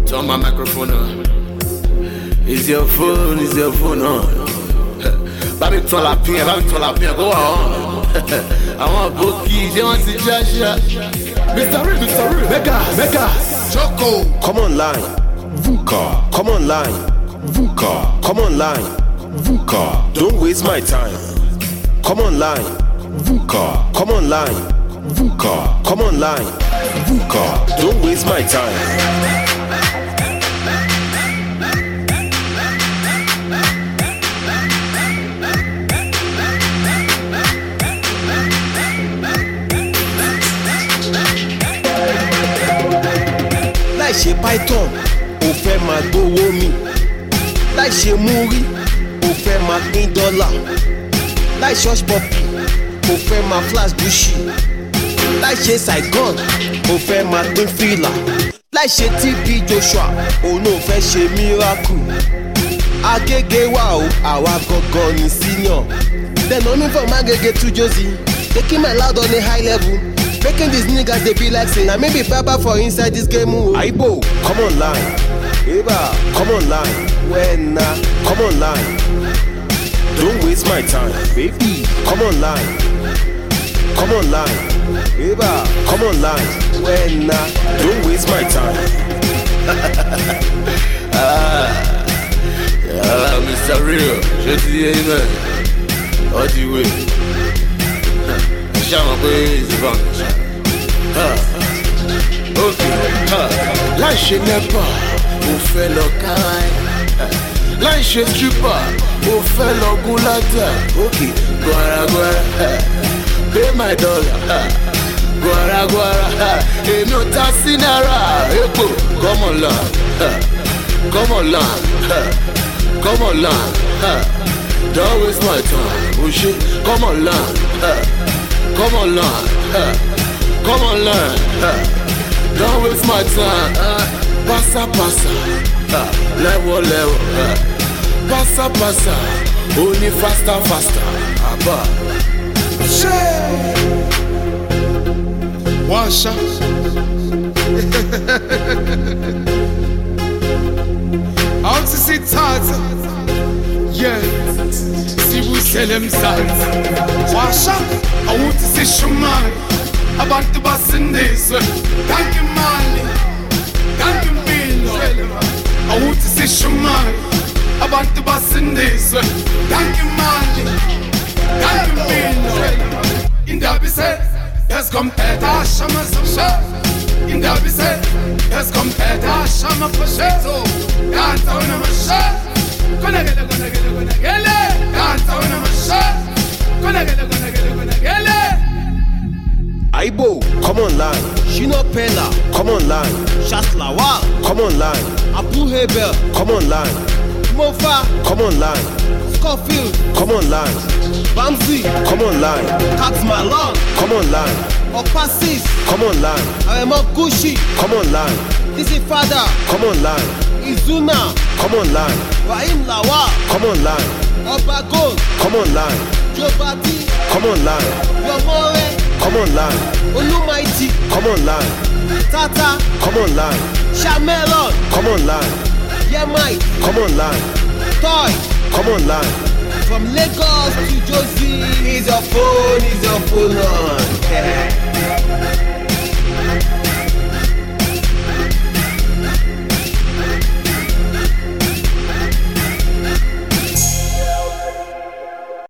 Turn my microphone on. Is your phone on? Babi turn la pin, go on. I want Boki, they want to judge. Mr. Real, Mega, Choco. Come online, VUCA. Come online, VUCA. Come online, VUCA. Don't waste my time. Come online, VUCA. Come online, VUCA. Come online, VUCA. Don't waste my time. Láì ṣe python, ó fẹ́ máa gbówó mi. Láì ṣe múrí, ó fẹ́ máa pín dọ́là. Láì ṣọ́ọ̀ṣì pọ̀pì, ó fẹ́ máa flash Gucci. Láì ṣe Saigon, ó fẹ́ máa pín fìlà. Láì ṣe TB Joshua, òun náà fẹ́ ṣe miracle. Agége wà ó, àwa gangan ní senior. Then only from Agége to Josie, taking my loud on a high level. Making these niggas they be like saying I may be Baba for inside this game. Aibo, come online. Eba, come online. When come online. Don't waste my time, baby. Come online. Come online. Eba, come online. When don't waste my time. Mr. Real, je te dis amen. All the way. J'aime un peu les ventes. Ok. Là, je n'ai pas. On fait le carré. Là, je suis pas. On fait le goulata. Ok. Guara. Pay my dollar. Guara. Et nous tassinara. Epo. Come on là. Don't waste my time. Oh shit. Come on là. Come on, learn. Don't waste my time. Passa. Level. Passa. Only faster. Abba. Washa. I want to see Tata. Yeah. See who sell them sides. Washa. I want to see Shuman. About the bus in this. Thank you, Mali. Thank you, Bill. I want to see Shuman. About the bus in this. Thank you, Mali. Thank you, Bill. In the Bissett, yes, compare Shama Sasha. In the Bissett, yes, compare Shama Fasheto. Can't own a machine. Gonna get it. Can't own a machine. Gonna get it. Aibo, come online. Shino Pella, come online. Shaslawa, come online. Abu Hebel, come online. Mofa, come online. Scofield, come online. Bamsi, come online. Tax Malone, come online. Opasis, come online. Aremo Gushi, come online. This is Father, come online. Izuna, come online. Rahim Lawa, come online. Obagon, come online. Jobati, come online. Yomore, come online. Olumaiti, come online. Tata, come online. Shamelon, come online. Yemite, come online. Toy, come online. From Lagos to Josie, He's your phone on.